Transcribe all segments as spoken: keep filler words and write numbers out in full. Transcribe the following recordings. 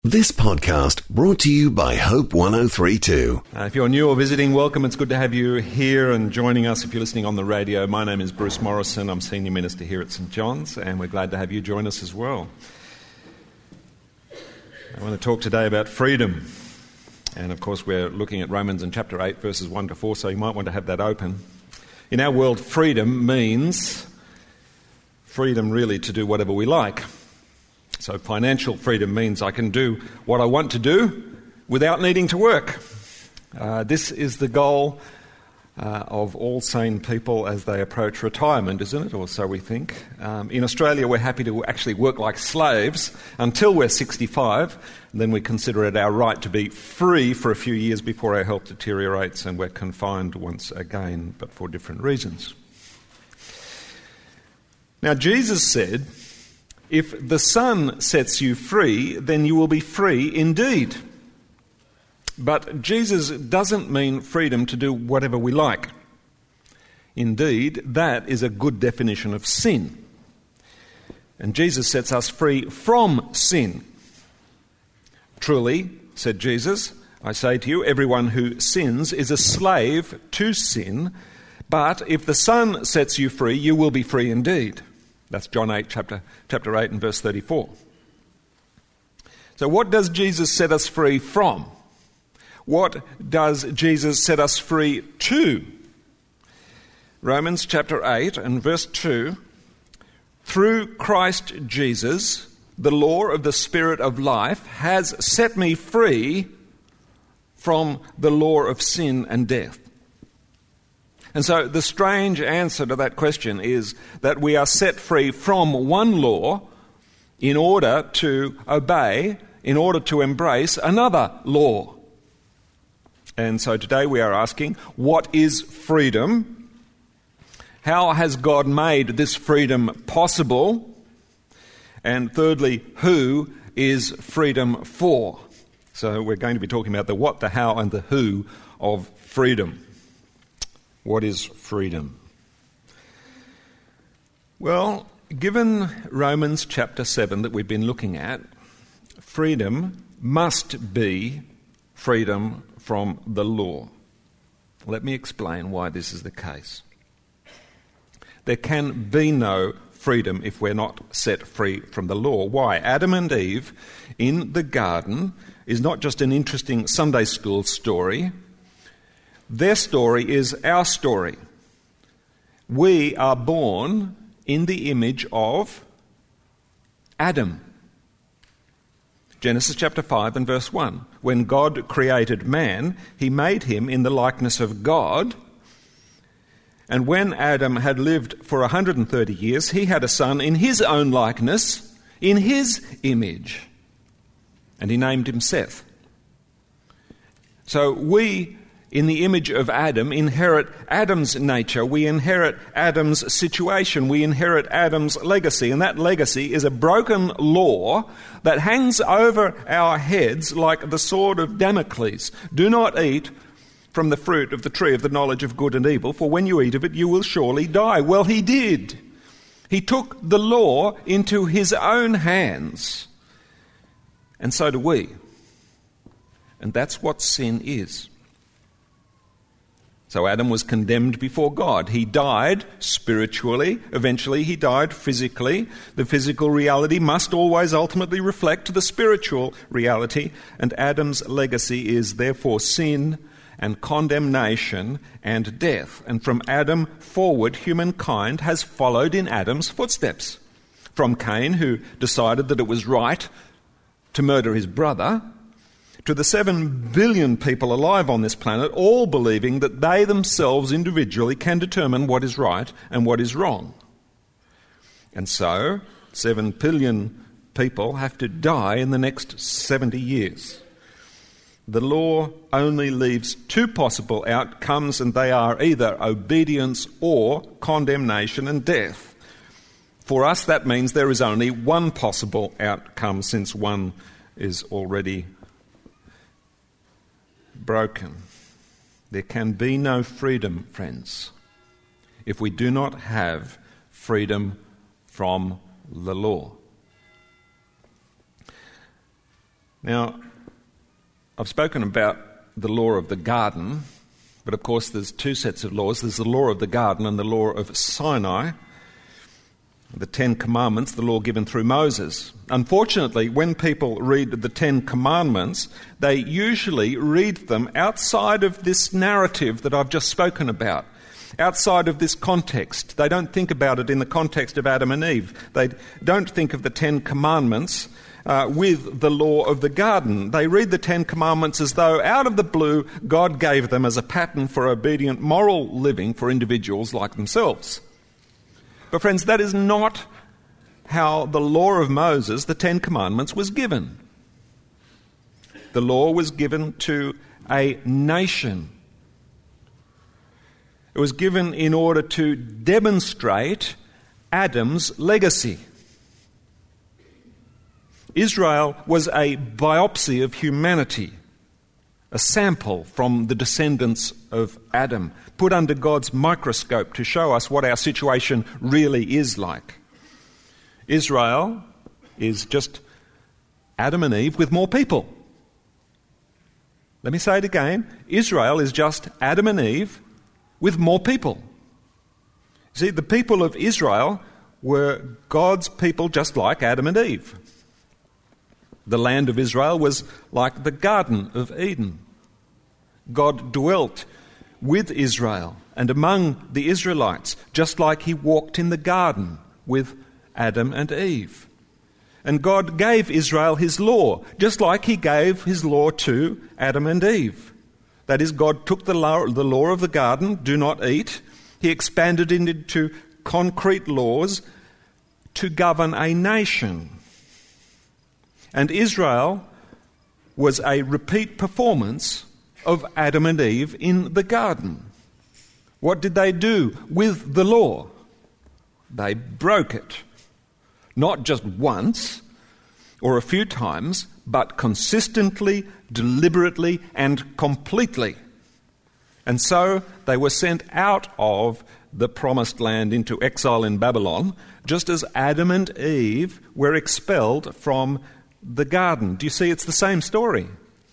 This podcast brought to you by Hope one oh three point two. Uh, if you're new or visiting, welcome. It's good to have you here and joining us if you're listening on the radio. My name is Bruce Morrison. I'm Senior Minister here at St John's, and we're glad to have you join us as well. I want to talk today about freedom. And of course, we're looking at Romans in chapter eight, verses one to four, so you might want to have that open. In our world, freedom means freedom really to do whatever we like. So financial freedom means I can do what I want to do without needing to work. Uh, this is the goal uh, of all sane people as they approach retirement, isn't it? Or so we think. Um, in Australia, we're happy to actually work like slaves until we're sixty-five. And then we consider it our right to be free for a few years before our health deteriorates and we're confined once again, but for different reasons. Now, Jesus said, "If the Son sets you free, then you will be free indeed." But Jesus doesn't mean freedom to do whatever we like. Indeed, that is a good definition of sin. And Jesus sets us free from sin. "Truly," said Jesus, "I say to you, everyone who sins is a slave to sin. But if the Son sets you free, you will be free indeed." That's John eight, chapter, chapter eight and verse thirty-four. So what does Jesus set us free from? What does Jesus set us free to? Romans chapter eight and verse two. "Through Christ Jesus, the law of the Spirit of life has set me free from the law of sin and death." And so the strange answer to that question is that we are set free from one law in order to obey, in order to embrace another law. And so today we are asking, what is freedom? How has God made this freedom possible? And thirdly, who is freedom for? So we're going to be talking about the what, the how, and the who of freedom. What is freedom? Well, given Romans chapter seven that we've been looking at, freedom must be freedom from the law. Let me explain why this is the case. There can be no freedom if we're not set free from the law. Why? Adam and Eve in the garden is not just an interesting Sunday school story. Their story is our story. We are born in the image of Adam. Genesis chapter five and verse one. When God created man, he made him in the likeness of God. And when Adam had lived for one hundred thirty years, he had a son in his own likeness, in his image. And he named him Seth. So we, in the image of Adam, inherit Adam's nature. We inherit Adam's situation. We inherit Adam's legacy. And that legacy is a broken law that hangs over our heads like the sword of Damocles. "Do not eat from the fruit of the tree of the knowledge of good and evil, for when you eat of it, you will surely die." Well, he did. He took the law into his own hands. And so do we. And that's what sin is. So Adam was condemned before God. He died spiritually. Eventually he died physically. The physical reality must always ultimately reflect the spiritual reality. And Adam's legacy is therefore sin and condemnation and death. And from Adam forward, humankind has followed in Adam's footsteps. From Cain, who decided that it was right to murder his brother, to the seven billion people alive on this planet, all believing that they themselves individually can determine what is right and what is wrong. And so, seven billion people have to die in the next seventy years. The law only leaves two possible outcomes, and they are either obedience or condemnation and death. For us, that means there is only one possible outcome, since one is already broken. There can be no freedom, friends, if we do not have freedom from the law. Now, I've spoken about the law of the garden, but of course there's two sets of laws. There's the law of the garden and the law of Sinai. The Ten Commandments, the law given through Moses. Unfortunately, when people read the Ten Commandments, they usually read them outside of this narrative that I've just spoken about, outside of this context. They don't think about it in the context of Adam and Eve. They don't think of the Ten Commandments uh, with the law of the garden. They read the Ten Commandments as though, out of the blue, God gave them as a pattern for obedient moral living for individuals like themselves. But friends, that is not how the law of Moses, the Ten Commandments, was given. The law was given to a nation. It was given in order to demonstrate Adam's legacy. Israel was a biopsy of humanity, a sample from the descendants of Adam, put under God's microscope to show us what our situation really is like. Israel is just Adam and Eve with more people. Let me say it again. Israel is just Adam and Eve with more people. See, the people of Israel were God's people just like Adam and Eve. The land of Israel was like the Garden of Eden. God dwelt with Israel and among the Israelites, just like he walked in the garden with Adam and Eve. And God gave Israel his law, just like he gave his law to Adam and Eve. That is, God took the law, the law of the garden, do not eat. He expanded it into concrete laws to govern a nation. And Israel was a repeat performance of Adam and Eve in the garden. What did they do with the law? They broke it. Not just once or a few times, but consistently, deliberately, and completely. And so they were sent out of the promised land into exile in Babylon, just as Adam and Eve were expelled from the garden. Do you see? It's the same story.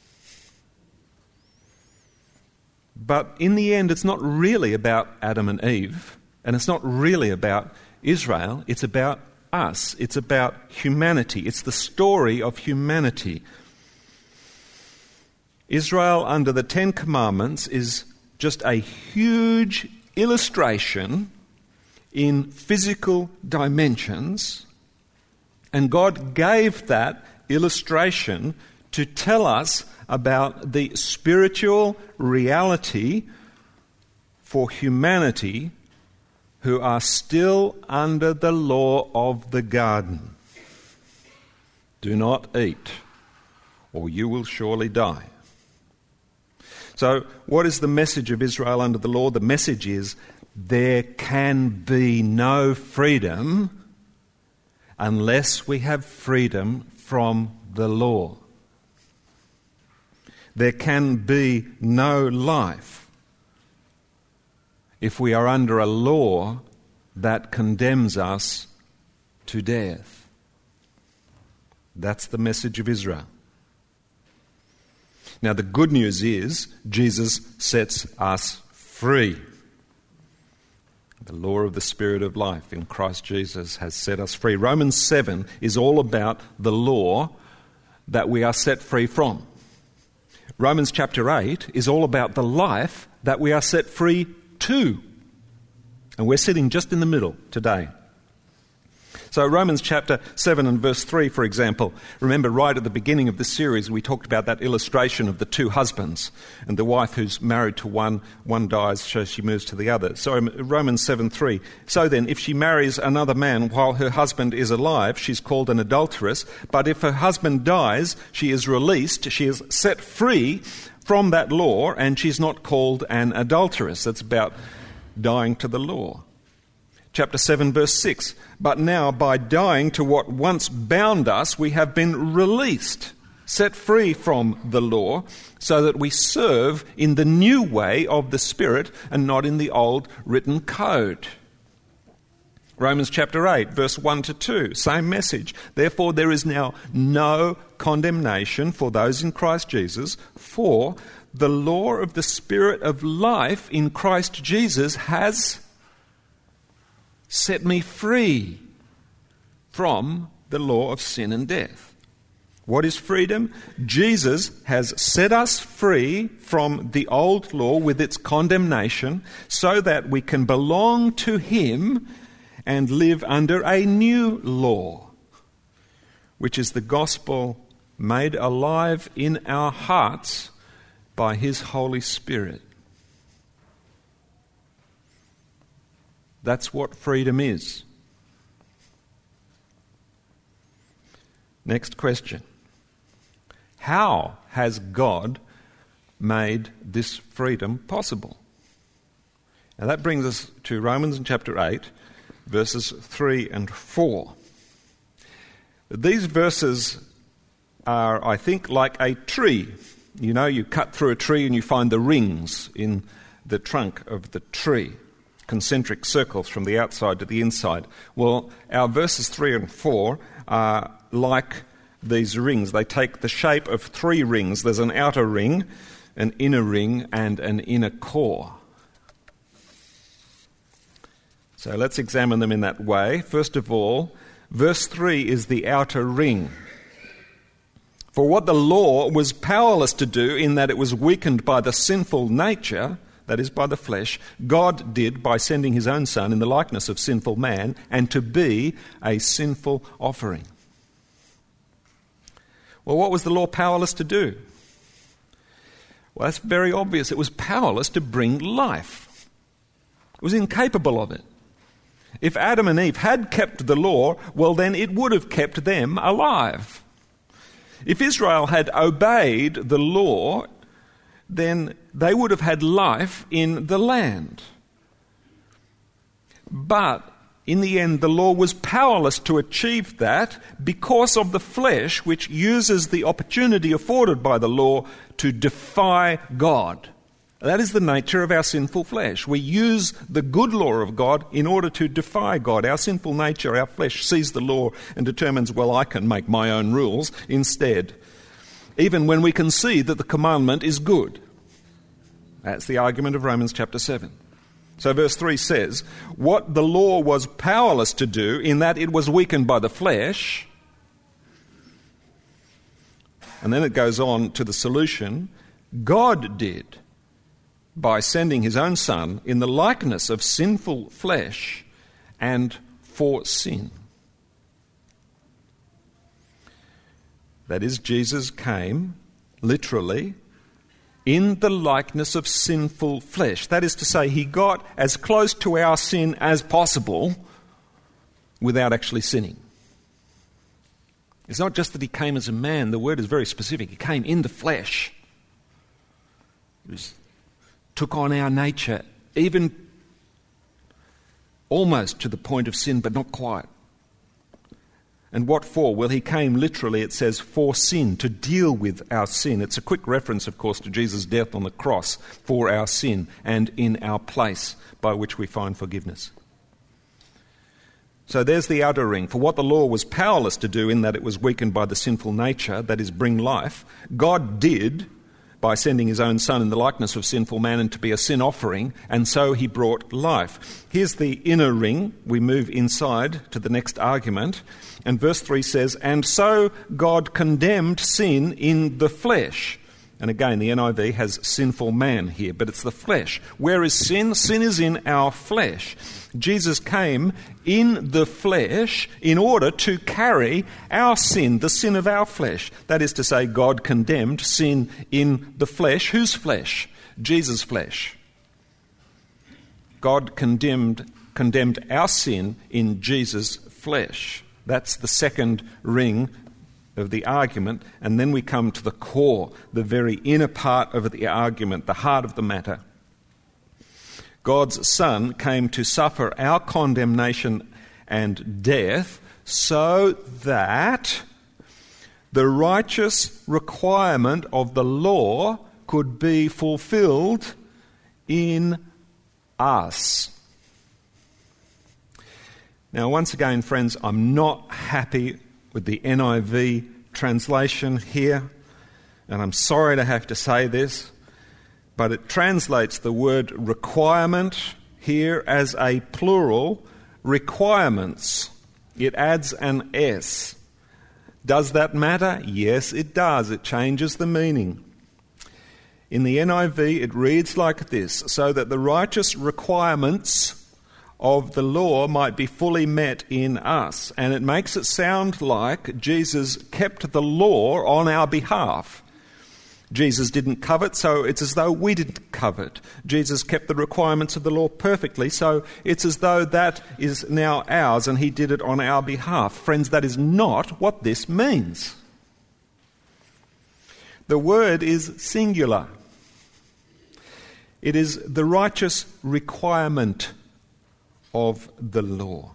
But in the end, it's not really about Adam and Eve, and it's not really about Israel. It's about us. It's about humanity. It's the story of humanity. Israel under the Ten Commandments is just a huge illustration in physical dimensions, and God gave that illustration to tell us about the spiritual reality for humanity who are still under the law of the garden. Do not eat, or you will surely die. So, what is the message of Israel under the law? The message is there can be no freedom unless we have freedom from the law. There can be no life if we are under a law that condemns us to death. That's the message of Israel. Now, the good news is Jesus sets us free. The law of the Spirit of life in Christ Jesus has set us free. Romans seven is all about the law that we are set free from. Romans chapter eight is all about the life that we are set free to. And we're sitting just in the middle today. So Romans chapter seven and verse three, for example, remember right at the beginning of this series we talked about that illustration of the two husbands and the wife who's married to one, one dies, so she moves to the other. So Romans seven three, so then if she marries another man while her husband is alive, she's called an adulteress, but if her husband dies, she is released, she is set free from that law, and she's not called an adulteress. That's about dying to the law. Chapter seven, verse six, but now by dying to what once bound us, we have been released, set free from the law, so that we serve in the new way of the Spirit and not in the old written code. Romans chapter eight, verse one to two, same message. Therefore there is now no condemnation for those in Christ Jesus, for the law of the Spirit of life in Christ Jesus has set me free from the law of sin and death. What is freedom? Jesus has set us free from the old law with its condemnation so that we can belong to Him and live under a new law, which is the gospel made alive in our hearts by His Holy Spirit. That's what freedom is. Next question. How has God made this freedom possible? Now that brings us to Romans chapter eight, verses three and four. These verses are, I think, like a tree. You know, you cut through a tree and you find the rings in the trunk of the tree, concentric circles from the outside to the inside. Well, our verses three and four are like these rings. They take the shape of three rings. There's an outer ring, an inner ring, and an inner core. So let's examine them in that way. First of all, verse three is the outer ring. For what the law was powerless to do in that it was weakened by the sinful nature, that is, by the flesh, God did by sending His own Son in the likeness of sinful man and to be a sinful offering. Well, what was the law powerless to do? Well, that's very obvious. It was powerless to bring life. It was incapable of it. If Adam and Eve had kept the law, well, then it would have kept them alive. If Israel had obeyed the law, then they would have had life in the land. But in the end, the law was powerless to achieve that because of the flesh, which uses the opportunity afforded by the law to defy God. That is the nature of our sinful flesh. We use the good law of God in order to defy God. Our sinful nature, our flesh, sees the law and determines, well, I can make my own rules instead, even when we can see that the commandment is good. That's the argument of Romans chapter seven. So verse three says, what the law was powerless to do in that it was weakened by the flesh. And then it goes on to the solution. God did by sending His own Son in the likeness of sinful flesh and for sin. That is, Jesus came literally in the likeness of sinful flesh. That is to say, He got as close to our sin as possible without actually sinning. It's not just that He came as a man. The word is very specific. He came in the flesh. He was, took on our nature, even almost to the point of sin, but not quite. And what for? Well, He came literally, it says, for sin, to deal with our sin. It's a quick reference, of course, to Jesus' death on the cross for our sin and in our place, by which we find forgiveness. So there's the outer ring. For what the law was powerless to do in that it was weakened by the sinful nature, that is, bring life, God did by sending His own Son in the likeness of sinful man and to be a sin offering, and so He brought life. Here's the inner ring. We move inside to the next argument. And verse three says, and so God condemned sin in the flesh. And again, the N I V has sinful man here, but it's the flesh. Where is sin? Sin is in our flesh. Jesus came in the flesh in order to carry our sin, the sin of our flesh. That is to say, God condemned sin in the flesh. Whose flesh? Jesus' flesh. God condemned, condemned our sin in Jesus' flesh. That's the second ring of the argument, and then we come to the core, the very inner part of the argument, the heart of the matter. God's Son came to suffer our condemnation and death so that the righteous requirement of the law could be fulfilled in us. Now, once again, friends, I'm not happy with the N I V translation here, and I'm sorry to have to say this, but it translates the word requirement here as a plural, requirements. It adds an S. Does that matter? Yes, it does. It changes the meaning. In the N I V, it reads like this: so that the righteous requirements of the law might be fully met in us. And it makes it sound like Jesus kept the law on our behalf. Jesus didn't covet, so it's as though we didn't covet. Jesus kept the requirements of the law perfectly, so it's as though that is now ours and he did it on our behalf. Friends, that is not what this means. The word is singular. It is the righteous requirement of the law.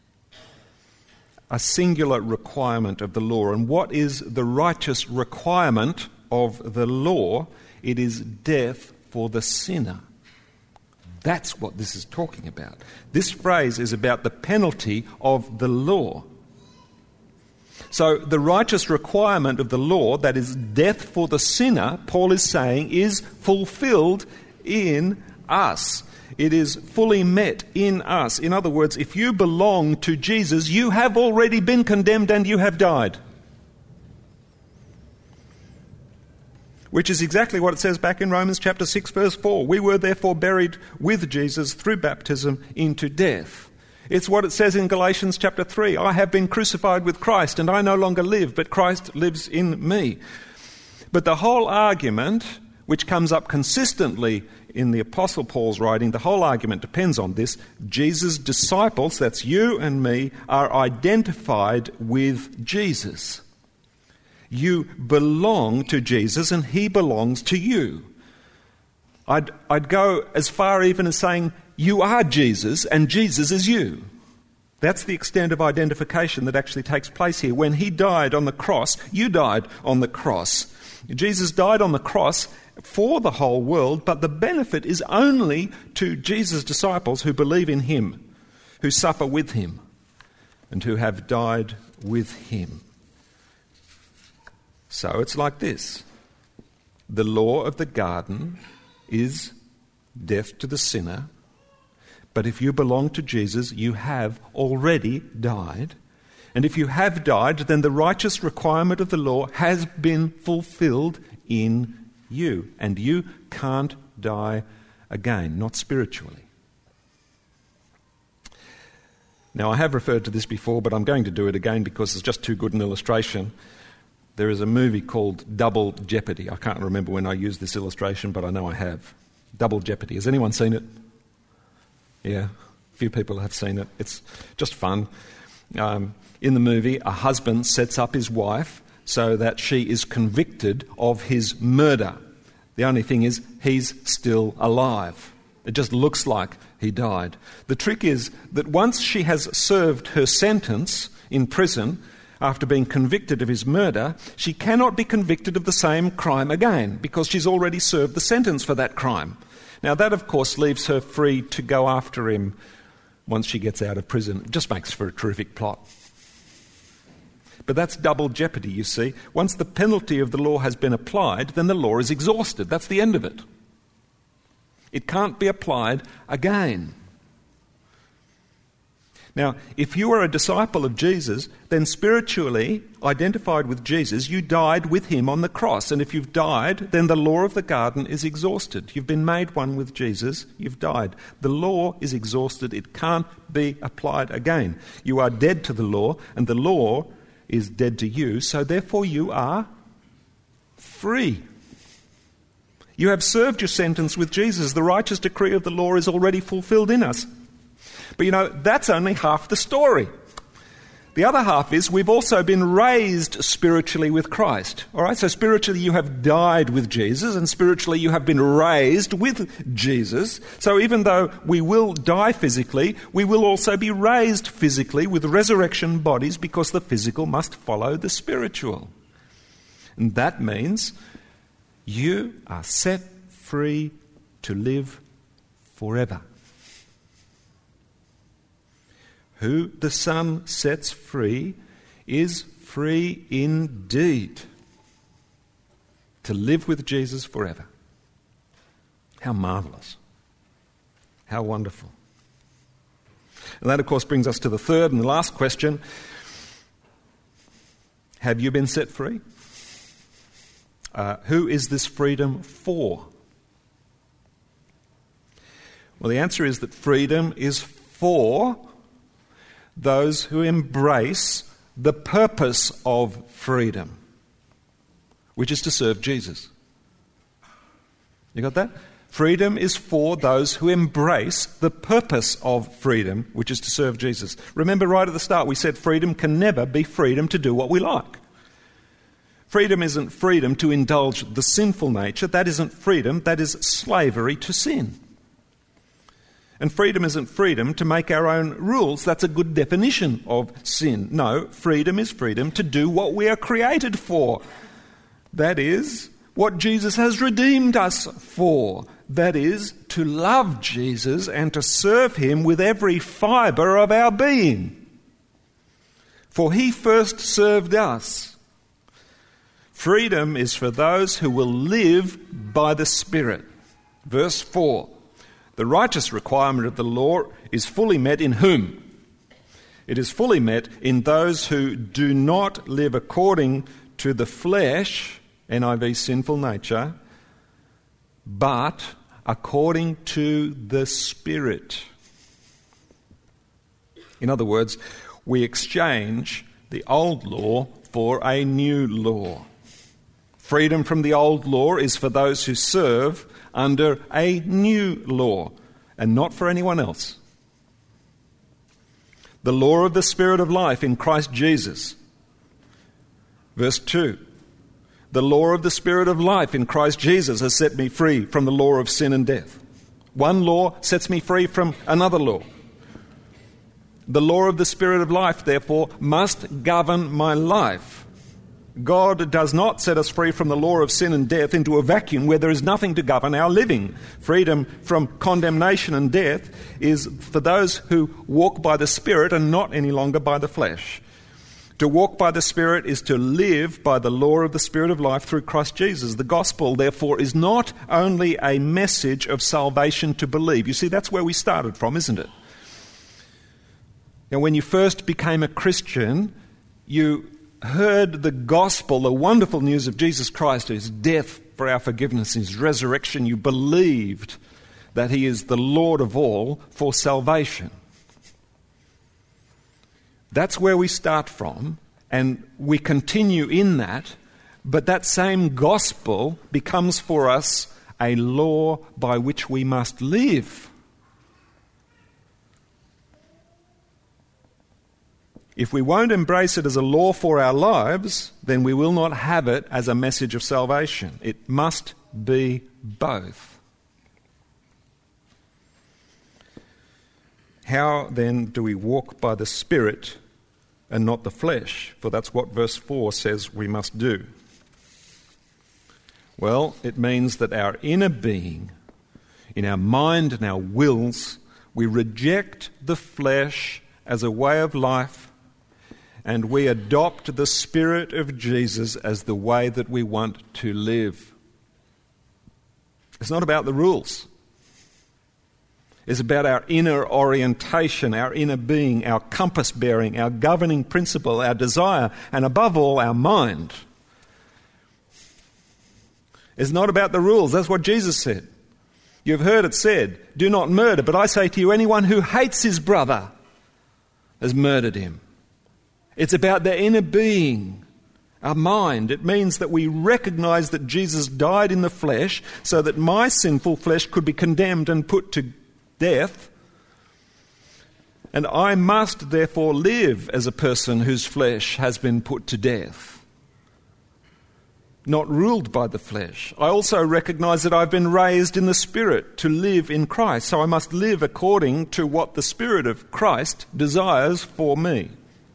A singular requirement of the law. And what is the righteous requirement of the law? It is death for the sinner. That's what this is talking about. This phrase is about the penalty of the law. So the righteous requirement of the law, that is death for the sinner, Paul is saying, is fulfilled in us. It is fully met in us. In other words, if you belong to Jesus, you have already been condemned and you have died. Which is exactly what it says back in Romans chapter six, verse four. We were therefore buried with Jesus through baptism into death. It's what it says in Galatians chapter three. I have been crucified with Christ, and I no longer live, but Christ lives in me. But the whole argument, which comes up consistently in the Apostle Paul's writing, the whole argument depends on this. Jesus' disciples, that's you and me, are identified with Jesus. You belong to Jesus and he belongs to you. I'd, I'd go as far even as saying you are Jesus and Jesus is you. That's the extent of identification that actually takes place here. When he died on the cross, you died on the cross. Jesus died on the cross for the whole world, but the benefit is only to Jesus' disciples who believe in him, who suffer with him, and who have died with him. So it's like this. The law of the garden is death to the sinner, but if you belong to Jesus, you have already died. And if you have died, then the righteous requirement of the law has been fulfilled in you. And you can't die again, not spiritually. Now, I have referred to this before, but I'm going to do it again because it's just too good an illustration. There is a movie called Double Jeopardy. I can't remember when I used this illustration, but I know I have. Double Jeopardy. Has anyone seen it? Yeah, a few people have seen it. It's just fun. Um, in the movie, a husband sets up his wife so that she is convicted of his murder. The only thing is, he's still alive. It just looks like he died. The trick is that once she has served her sentence in prison, after being convicted of his murder, she cannot be convicted of the same crime again because she's already served the sentence for that crime. Now that, of course, leaves her free to go after him once she gets out of prison. It just makes for a terrific plot. But that's double jeopardy, you see. Once the penalty of the law has been applied, then the law is exhausted. That's the end of it. It can't be applied again. Now, if you are a disciple of Jesus, then spiritually identified with Jesus, you died with him on the cross. And if you've died, then the law of the garden is exhausted. You've been made one with Jesus, you've died. The law is exhausted. It can't be applied again. You are dead to the law, and the law is dead to you, so therefore you are free. You have served your sentence with Jesus. The righteous decree of the law is already fulfilled in us. But you know, that's only half the story. The other half is we've also been raised spiritually with Christ. All right, so spiritually you have died with Jesus, and spiritually you have been raised with Jesus. So even though we will die physically, we will also be raised physically with resurrection bodies, because the physical must follow the spiritual. And that means you are set free to live forever. Who the Son sets free is free indeed to live with Jesus forever. How marvellous. How wonderful. And that, of course, brings us to the third and the last question. Have you been set free? Uh, who is this freedom for? Well, the answer is that freedom is for those who embrace the purpose of freedom, which is to serve Jesus. You got that? Freedom is for those who embrace the purpose of freedom, which is to serve Jesus. Remember right at the start we said freedom can never be freedom to do what we like. Freedom isn't freedom to indulge the sinful nature. That isn't freedom. That is slavery to sin. And freedom isn't freedom to make our own rules. That's a good definition of sin. No, freedom is freedom to do what we are created for. That is what Jesus has redeemed us for. That is to love Jesus and to serve him with every fibre of our being. For he first served us. Freedom is for those who will live by the Spirit. Verse four. The righteous requirement of the law is fully met in whom? It is fully met in those who do not live according to the flesh, N I V sinful nature, but according to the Spirit. In other words, we exchange the old law for a new law. Freedom from the old law is for those who serve under a new law, and not for anyone else. The law of the Spirit of life in Christ Jesus. Verse two. The law of the Spirit of life in Christ Jesus has set me free from the law of sin and death. One law sets me free from another law. The law of the Spirit of life, therefore, must govern my life. God does not set us free from the law of sin and death into a vacuum where there is nothing to govern our living. Freedom from condemnation and death is for those who walk by the Spirit and not any longer by the flesh. To walk by the Spirit is to live by the law of the Spirit of life through Christ Jesus. The gospel, therefore, is not only a message of salvation to believe. You see, that's where we started from, isn't it? Now, when you first became a Christian, you heard the gospel, the wonderful news of Jesus Christ, his death for our forgiveness, his resurrection. You believed that he is the Lord of all for salvation. That's where we start from, and we continue in that, but that same gospel becomes for us a law by which we must live. If we won't embrace it as a law for our lives, then we will not have it as a message of salvation. It must be both. How then do we walk by the Spirit and not the flesh? For that's what verse four says we must do. Well, it means that our inner being, in our mind and our wills, we reject the flesh as a way of life, and we adopt the Spirit of Jesus as the way that we want to live. It's not about the rules. It's about our inner orientation, our inner being, our compass bearing, our governing principle, our desire, and above all, our mind. It's not about the rules. That's what Jesus said. You've heard it said, do not murder, but I say to you, anyone who hates his brother has murdered him. It's about the inner being, our mind. It means that we recognize that Jesus died in the flesh so that my sinful flesh could be condemned and put to death. And I must therefore live as a person whose flesh has been put to death, not ruled by the flesh. I also recognize that I've been raised in the Spirit to live in Christ, so I must live according to what the Spirit of Christ desires for me.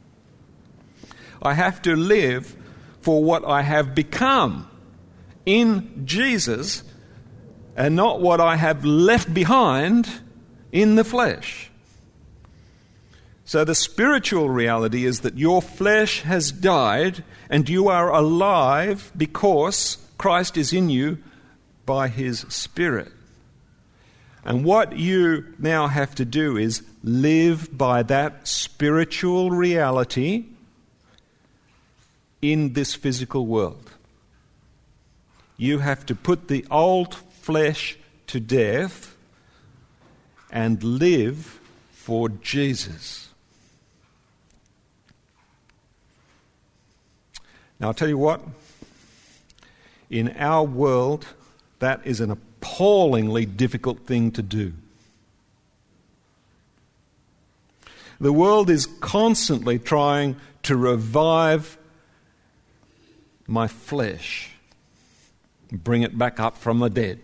I have to live for what I have become in Jesus and not what I have left behind in the flesh. So the spiritual reality is that your flesh has died and you are alive because Christ is in you by his Spirit. And what you now have to do is live by that spiritual reality in this physical world. You have to put the old flesh to death and live for Jesus. Now, I'll tell you what, in our world, that is an appallingly difficult thing to do. The world is constantly trying to revive my flesh, bring it back up from the dead.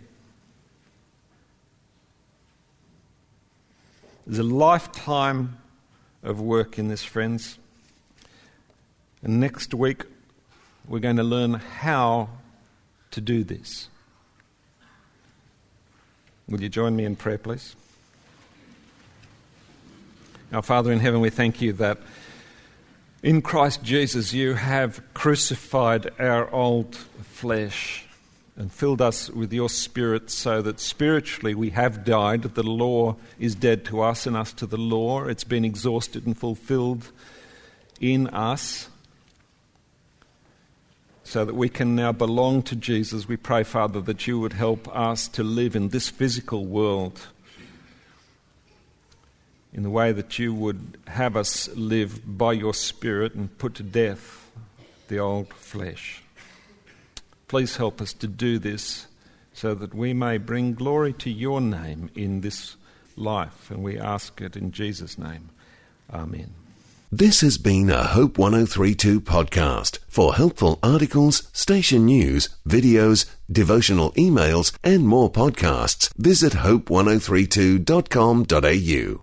There's a lifetime of work in this, friends. And next week, we're going to learn how to do this. Will you join me in prayer, please? Our Father in heaven, we thank you that in Christ Jesus you have crucified our old flesh and filled us with your Spirit so that spiritually we have died. The law is dead to us and us to the law. It's been exhausted and fulfilled in us, so that we can now belong to Jesus. We pray, Father, that you would help us to live in this physical world in the way that you would have us live by your Spirit and put to death the old flesh. Please help us to do this so that we may bring glory to your name in this life. And we ask it in Jesus' name. Amen. This has been a Hope one oh three two podcast. For helpful articles, station news, videos, devotional emails, and more podcasts, visit hope one oh three two dot com dot a u.